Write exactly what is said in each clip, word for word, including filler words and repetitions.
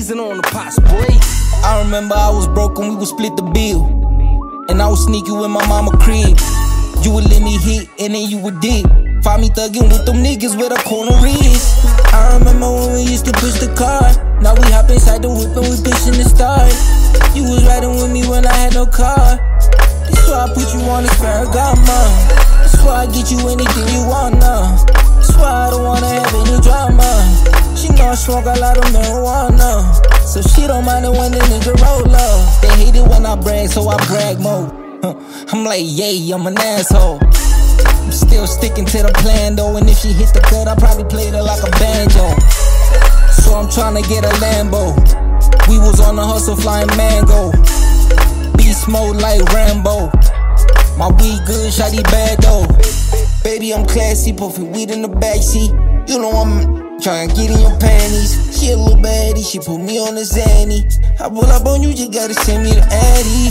season on the pots, boy. I remember I was broke and we would split the bill, and I would sneak you in my mama crib. You would let me hit and then you would dip. Find me thuggin' with them niggas with a corner wrist. I remember when we used to push the car. Now we hop inside the whip and we pushing the start. You was riding with me when I had no car. That's why I put you on this Ferragamo. That's why I get you anything you want now. That's why I don't wanna have any drama. She know I smoke a lot of marijuana, so she don't mind it when the nigga roll up. They hate it when I brag, so I brag more. I'm like, yay, I'm an asshole. I'm still sticking to the plan though, and if she hit the cut, I probably played her like a banjo. So I'm tryna get a Lambo. We was on the hustle flying mango. Beast mode like Rambo. My weed good, shawty bad though. Baby, I'm classy, puffin' weed in the backseat. You know I'm tryna get in your panties. She a little baddie, she put me on the Zanny. I pull up on you, just gotta send me the Addy.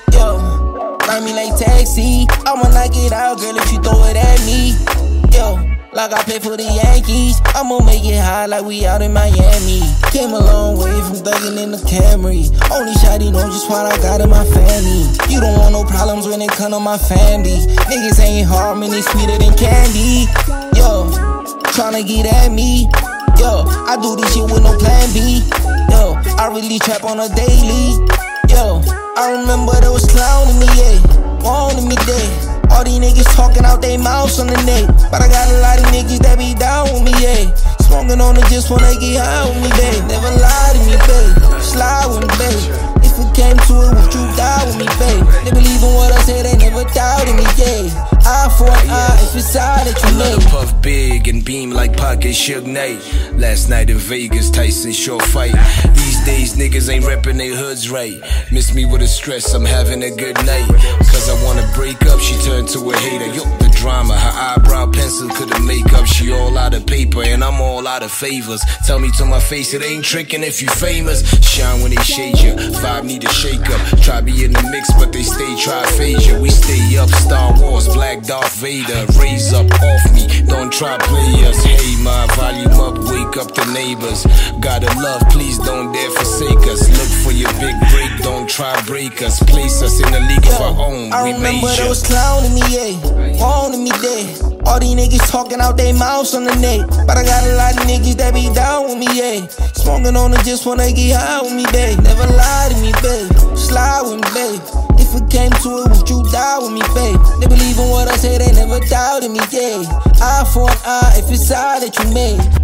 Yo, ride me like taxi. I'ma knock it out, girl, if you throw it at me. Yo, like I play for the Yankees. I'ma make it high like we out in Miami. Came a long way from thuggin' in the Camry. Only shawty know just what I got in my family. You don't want no problems when it come to my family. Niggas ain't hard, man, they sweeter than candy. Yo, tryna get at me. Yo, I do this shit with no plan B. Yo, I really trap on a daily. Yo, I remember there was clowning me, yeah, wanting me dead. All these niggas talking out they mouths on the net, but I got a lot of niggas that be down with me, yeah. Smoking on it just when they get high with me, babe. Never lie to me, babe. Slide with me, babe. If it came to it, would you die with me, babe? They believe in what I say, they never doubted me, yeah. Eye for an eye, if it's eye that you made. Puff big and beam like Pocket Suge Knight. Last night in Vegas, Tyson short fight. These days niggas ain't reppin' they hoods right. Miss me with a stress, I'm having a good night. Cause I wanna break up, she turned to a hater. Yo, the drama, her eyebrow pencil couldn't make up. She all out of paper and I'm all out of favors. Tell me to my face, it ain't trickin' if you famous. Shine when they shade ya, vibe need a shake up. Try be in the mix, but they stay triphasia. We stay up, Star Wars, Black Darth Vader. Raise up off me, don't try play us. Hey, my volume up, wake up the neighbors. Gotta love, please don't dare forsake us. Look for your big break, don't try break us. Place us in the league of our own, I we remember major. they was clowning me, yeah, wanting me dead. All these niggas talking out they mouths on the net, but I got a lot of niggas that be down with me, yeah. Smoking on it just when they get high with me, babe. Never lie to me, babe. Slide with me, babe. If it came to it, would you die with me, babe? They believe in what I say, they never doubted me, yeah. Eye for an eye, if it's eye that you made.